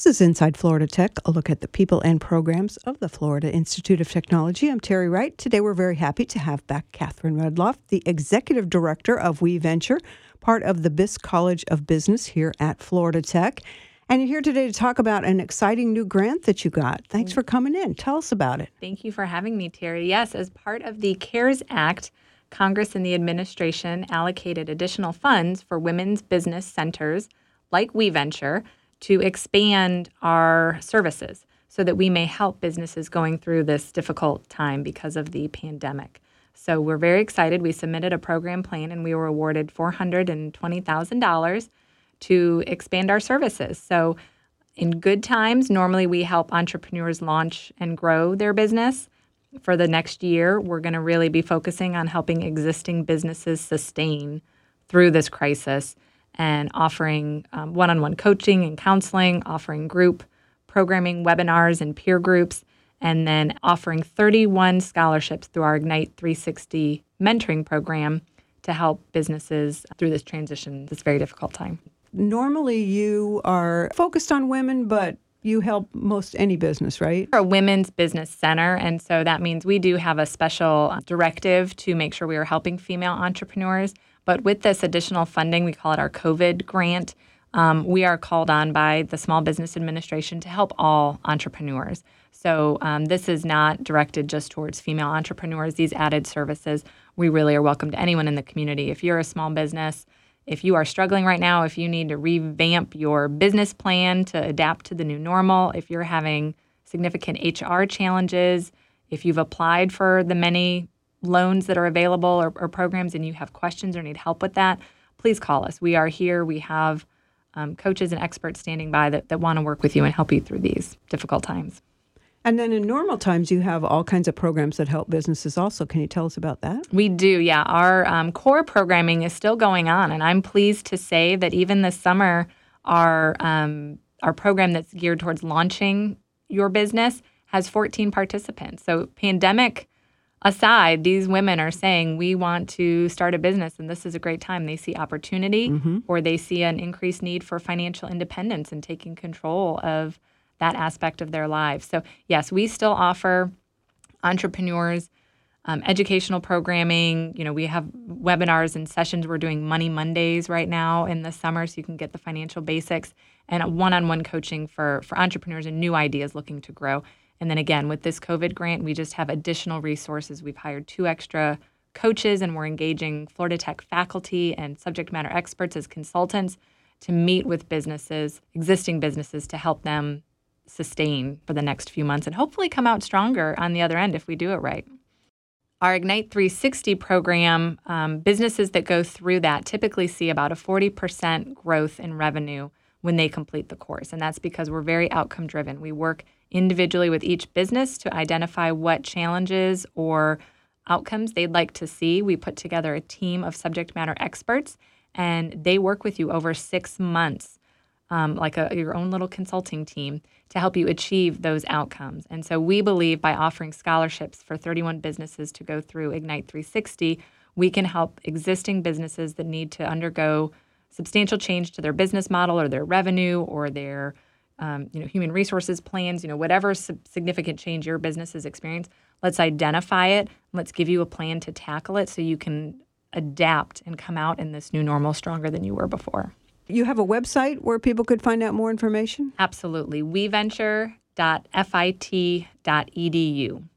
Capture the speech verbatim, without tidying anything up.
This is Inside Florida Tech, a look at the people and programs of the Florida Institute of Technology. I'm Terry Wright. Today we're very happy to have back Catherine Redloff, the Executive Director of WeVenture, part of the B I S College of Business here at Florida Tech. And you're here today to talk about an exciting new grant that you got. Thanks for coming in. Tell us about it. Thank you for having me, Terry. Yes, as part of the CARES Act, Congress and the administration allocated additional funds for women's business centers like WeVenture to expand our services so that we may help businesses going through this difficult time because of the pandemic. So we're very excited. We submitted a program plan and we were awarded four hundred twenty thousand dollars to expand our services. So in good times, normally we help entrepreneurs launch and grow their business. For the next year, we're going to really be focusing on helping existing businesses sustain through this crisis and offering um, one-on-one coaching and counseling, offering group programming, webinars, and peer groups, and then offering thirty-one scholarships through our Ignite three sixty mentoring program to help businesses through this transition, this very difficult time. Normally you are focused on women, but you help most any business, right? We're a women's business center, and so that means we do have a special directive to make sure we are helping female entrepreneurs. But with this additional funding, we call it our COVID grant, um, we are called on by the Small Business Administration to help all entrepreneurs. So um, this is not directed just towards female entrepreneurs. These added services, we really are welcome to anyone in the community. If you're a small business, if you are struggling right now, if you need to revamp your business plan to adapt to the new normal, if you're having significant H R challenges, if you've applied for the many loans that are available or, or programs and you have questions or need help with that, please call us. We are here. We have um, coaches and experts standing by that, that want to work with you and help you through these difficult times. And then in normal times, you have all kinds of programs that help businesses also. Can you tell us about that? We do, yeah. Our um, core programming is still going on, and I'm pleased to say that even this summer, our um, our program that's geared towards launching your business has fourteen participants. So pandemic aside, these women are saying, we want to start a business, and this is a great time. They see opportunity, mm-hmm. or they see an increased need for financial independence and taking control of that aspect of their lives. So yes, we still offer entrepreneurs um, educational programming. You know, we have webinars and sessions. We're doing Money Mondays right now in the summer, so you can get the financial basics, and a one-on-one coaching for, for entrepreneurs and new ideas looking to grow. And then again, with this COVID grant, we just have additional resources. We've hired two extra coaches, and we're engaging Florida Tech faculty and subject matter experts as consultants to meet with businesses, existing businesses, to help them sustain for the next few months and hopefully come out stronger on the other end if we do it right. Our Ignite three sixty program, um, businesses that go through that typically see about a forty percent growth in revenue when they complete the course. And that's because we're very outcome driven. We work individually with each business to identify what challenges or outcomes they'd like to see. We put together a team of subject matter experts, and they work with you over six months, um, like a, your own little consulting team, to help you achieve those outcomes. And so we believe by offering scholarships for thirty-one businesses to go through Ignite three sixty, we can help existing businesses that need to undergo substantial change to their business model or their revenue or their um, you know, human resources plans, you know, whatever significant change your business has experienced. Let's identify it. Let's give you a plan to tackle it so you can adapt and come out in this new normal stronger than you were before. You have a website where people could find out more information? Absolutely. we venture dot fit dot e d u.